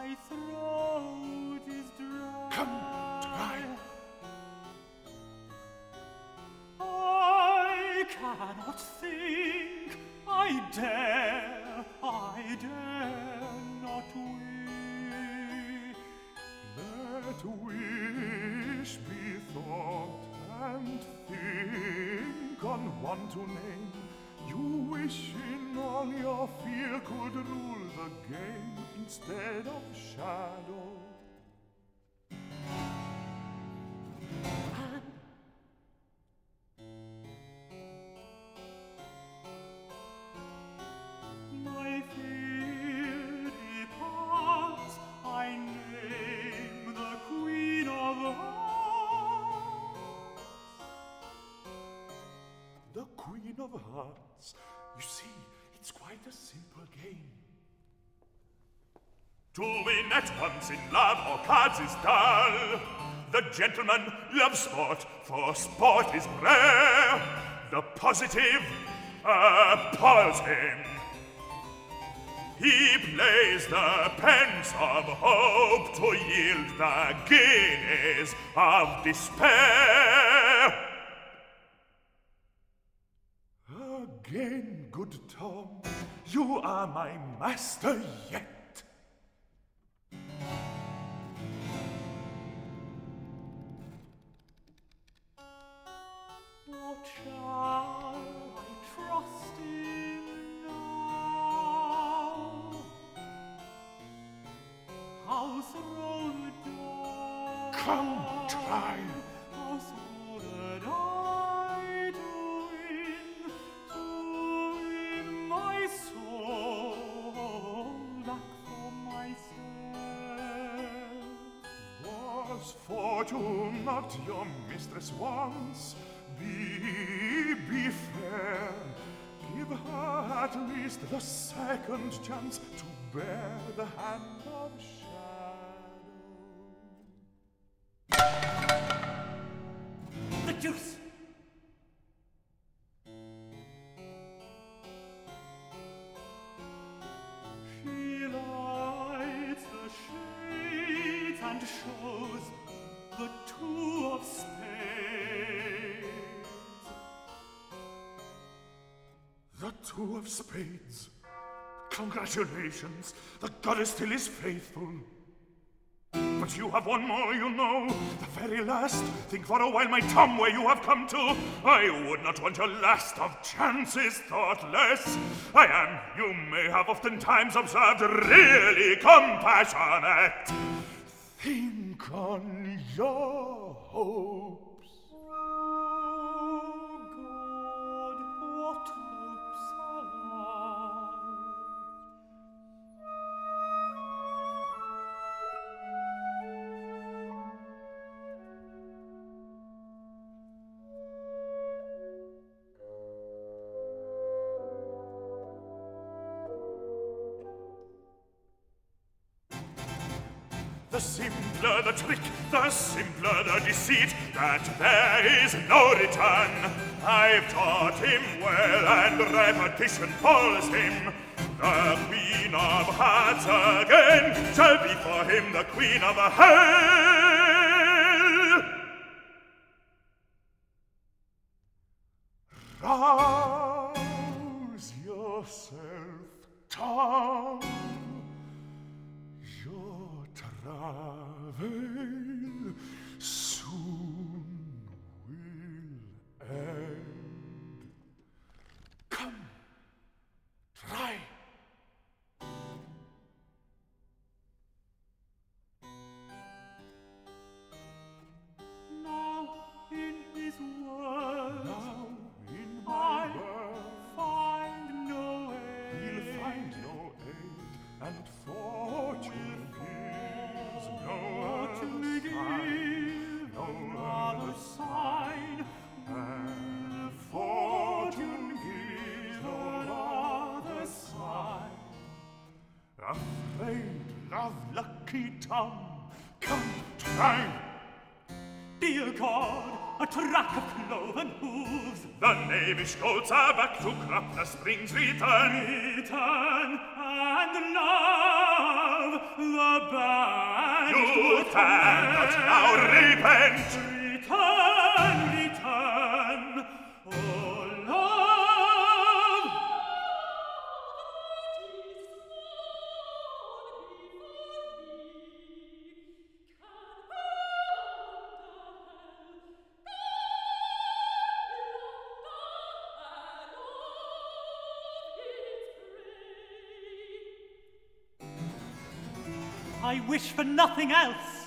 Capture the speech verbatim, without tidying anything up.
My throat is dry. Come, try. I cannot think. I dare, I dare not wish. Let wish be thought and think on one to name. You wishing all your fear could rule the game instead of shadow. My fear departs, I name the Queen of Hearts. The Queen of Hearts. You see, it's quite a simple game. To win at once in love or cards is dull. The gentleman loves sport, for sport is rare. The positive appalls him. He plays the pence of hope to yield the guineas of despair. Again, good Tom, you are my master yet. What shall I trust in now? How throw the die? Come, try. How throw the die to win, to win my soul back for myself? Was fortune not your mistress once? Be, be fair. Give her at least the second chance to bear the hand of shadow. The deuce! She lights the shades and shows the two of spades. The two of spades. Congratulations, the goddess still is faithful. But you have one more, you know, the very last. Think for a while, my Tom, where you have come to. I would not want your last of chances thoughtless. I am, you may have oftentimes observed, really compassionate. Think on your hopes. Oh God, what hopes are The simpler the trick, the simpler the deceit, that there is no return. I've taught him well, and repetition follows him. The Queen of Hearts again shall be for him the Queen of Hell. Rouse yourself, Tom. Your travel soon will end. Come, try. now in his word? Now in I my word find no we'll aid. find no aid, and fortune gives no Fortune other sign, gives no other other sign. and fortune gives no other sign. Afraid of lucky Tom, come try. Dear God, a track of cloven hooves. The knavish goats are back to crop, the springs return. Return and love the banished You to a cannot torment. now repent. Return, return, oh love. I wish for nothing else.